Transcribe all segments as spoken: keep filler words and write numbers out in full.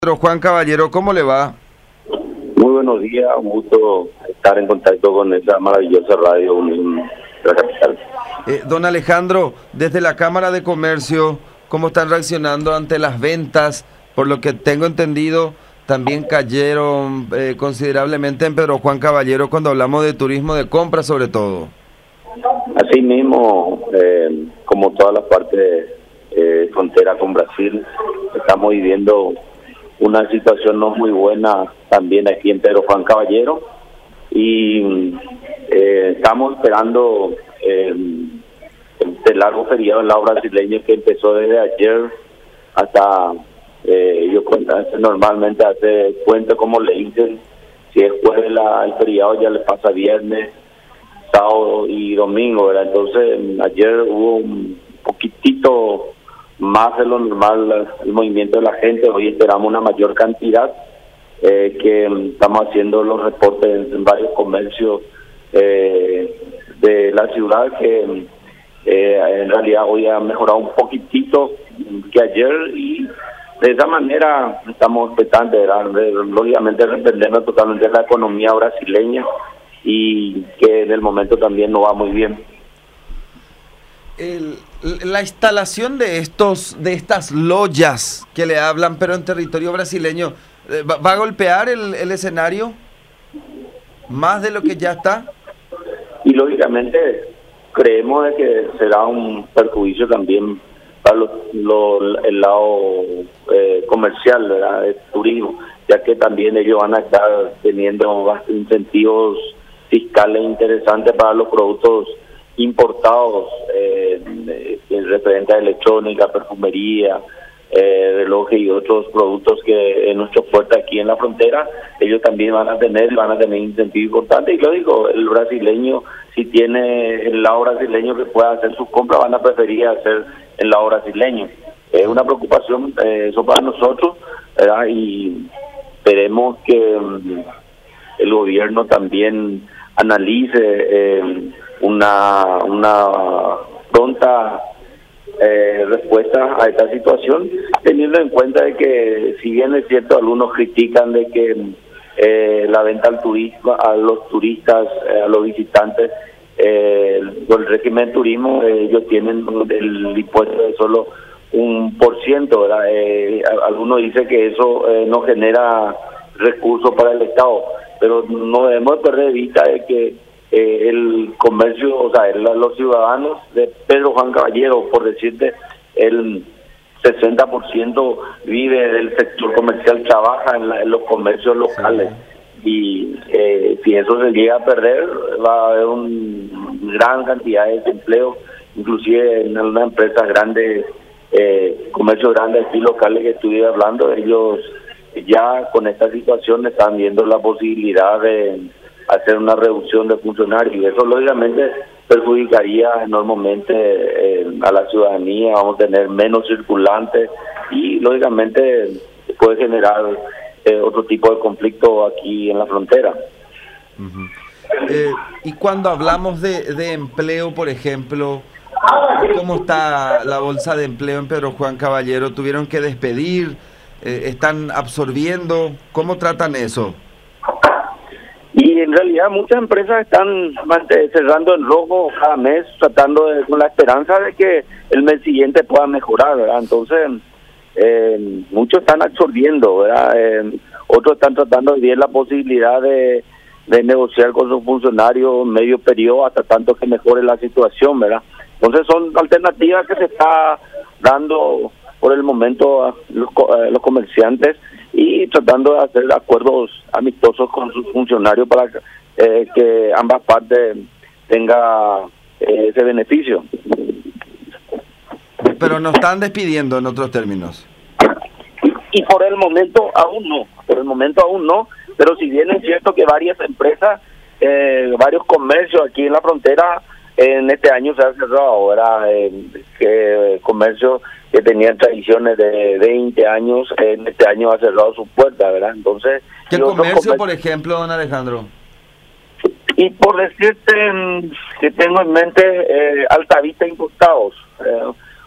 Pero Juan Caballero, ¿cómo le va? Muy buenos días, un gusto estar en contacto con esa maravillosa radio Unión de la capital. Eh, don Alejandro, desde la Cámara de Comercio, ¿cómo están reaccionando ante las ventas? Por lo que tengo entendido, también cayeron eh, considerablemente en Pedro Juan Caballero cuando hablamos de turismo de compra sobre todo. Así mismo, eh, como todas las partes eh, frontera con Brasil, estamos viviendo una situación no muy buena también aquí en Pedro Juan Caballero y eh, estamos esperando eh, el largo feriado en lado brasileño que empezó desde ayer hasta, eh, yo cuenta, normalmente hace cuenta como le dicen, si es jueves la, el feriado ya le pasa viernes, sábado y domingo, ¿verdad? Entonces ayer hubo un poquitito más de lo normal el movimiento de la gente. Hoy esperamos una mayor cantidad, eh, que estamos haciendo los reportes en varios comercios eh, de la ciudad que eh, en realidad hoy ha mejorado un poquitito que ayer y de esa manera estamos expectantes, lógicamente dependemos totalmente de la economía brasileña y que en el momento también no va muy bien. El, la instalación de estos de estas loyas que le hablan, pero en territorio brasileño, ¿va, va a golpear el, el escenario más de lo que ya está? Y lógicamente creemos de que será un perjuicio también para lo, lo, el lado eh, comercial, ¿verdad? El turismo, ya que también ellos van a estar teniendo incentivos fiscales interesantes para los productos importados, eh, en referente a electrónica, perfumería, eh, relojes y otros productos que en nuestro puerto aquí en la frontera, ellos también van a tener, van a tener incentivos importantes. Y lo digo, el brasileño, si tiene el lado brasileño que pueda hacer sus compras, van a preferir hacer el lado brasileño. Es una preocupación, eh, eso para nosotros, ¿verdad? Y esperemos que um, el gobierno también analice eh, una una pronta eh, respuesta a esta situación, teniendo en cuenta de que si bien es cierto algunos critican de que eh, la venta al turismo, a los turistas, eh, a los visitantes, eh, con el régimen turismo, eh, ellos tienen el impuesto de solo un por ciento, ¿verdad? Eh, algunos dicen que eso eh, no genera recursos para el Estado, pero no debemos perder de vista de que eh, el comercio, o sea, el, los ciudadanos de Pedro Juan Caballero, por decirte, el sesenta por ciento vive del sector comercial, trabaja en, la, en los comercios locales. Sí. Y eh, si eso se llega a perder, va a haber una gran cantidad de desempleo, inclusive en algunas empresas grandes, eh, comercios grandes aquí locales que estuve hablando, ellos ya con esta situación están viendo la posibilidad de hacer una reducción de funcionarios y eso lógicamente perjudicaría enormemente eh, a la ciudadanía. Vamos a tener menos circulantes y lógicamente puede generar eh, otro tipo de conflicto aquí en la frontera. Uh-huh. eh, y cuando hablamos de, de empleo, por ejemplo, ¿cómo está la bolsa de empleo en Pedro Juan Caballero? ¿Tuvieron que despedir? Eh, ¿Están absorbiendo? ¿Cómo tratan eso? Y en realidad muchas empresas están cerrando en rojo cada mes, tratando de, con la esperanza de que el mes siguiente pueda mejorar, ¿verdad? Entonces, eh, muchos están absorbiendo, ¿verdad? Eh, otros están tratando de ver la posibilidad de, de negociar con sus funcionarios medio periodo hasta tanto que mejore la situación, ¿verdad? Entonces son alternativas que se está dando por el momento a los, a los comerciantes y tratando de hacer acuerdos amistosos con sus funcionarios para eh, que ambas partes tengan eh, ese beneficio. Pero no están despidiendo, en otros términos. Y, y por el momento aún no, por el momento aún no, pero si bien es cierto que varias empresas, eh, varios comercios aquí en la frontera, en este año se ha cerrado ahora eh, que comercio que tenían tradiciones de veinte años, en este año ha cerrado sus puertas, ¿verdad? Entonces, ¿qué comercio, por ejemplo, don Alejandro? Y por decirte que tengo en mente eh, Altavista Importados, eh,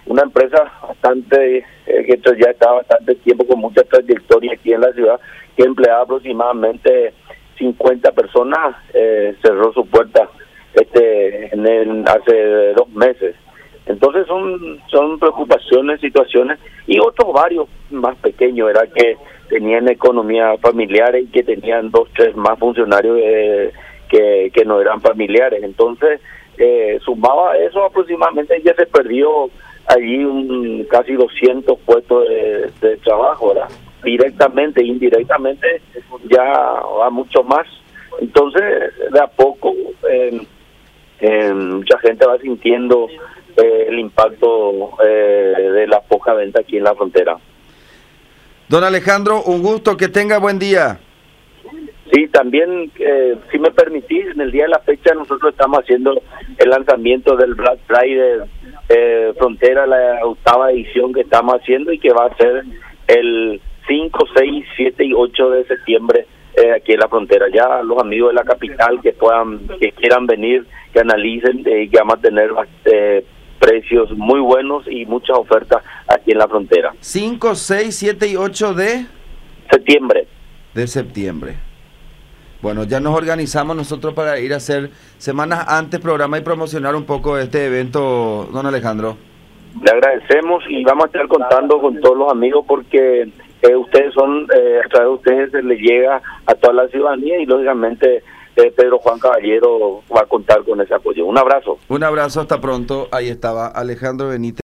una empresa bastante, eh, que ya está bastante tiempo con mucha trayectoria aquí en la ciudad, que empleaba aproximadamente cincuenta personas, eh, cerró su puerta este en el, hace dos meses. Entonces son son preocupaciones, situaciones, y otros varios más pequeños, era que tenían economía familiar y que tenían dos, tres más funcionarios eh, que, que no eran familiares. Entonces, eh, sumaba eso, aproximadamente ya se perdió allí un casi doscientos puestos de, de trabajo, ¿verdad? Directamente, indirectamente, ya va mucho más. Entonces, de a poco, eh, eh, mucha gente va sintiendo eh, el impacto eh, de la poca venta aquí en la frontera. Don Alejandro, un gusto, que tenga buen día. Sí, también, eh, si me permitís, en el día de la fecha nosotros estamos haciendo el lanzamiento del Black Friday eh, Frontera, la octava edición que estamos haciendo, y que va a ser el cinco, seis, siete y ocho de septiembre eh, aquí en la frontera. Ya los amigos de la capital que puedan, que quieran venir, que analicen, eh, que vamos a tener eh, precios muy buenos y muchas ofertas aquí en la frontera. cinco, seis, siete y ocho de septiembre. De septiembre. Bueno, ya nos organizamos nosotros para ir a hacer semanas antes programa y promocionar un poco este evento, don Alejandro. Le agradecemos y vamos a estar contando con todos los amigos, porque eh, ustedes son, eh, a través de ustedes se les llega a toda la ciudadanía, y lógicamente eh, Pedro Juan Caballero va a contar con ese apoyo. Un abrazo. Un abrazo, hasta pronto. Ahí estaba Alejandro Benítez.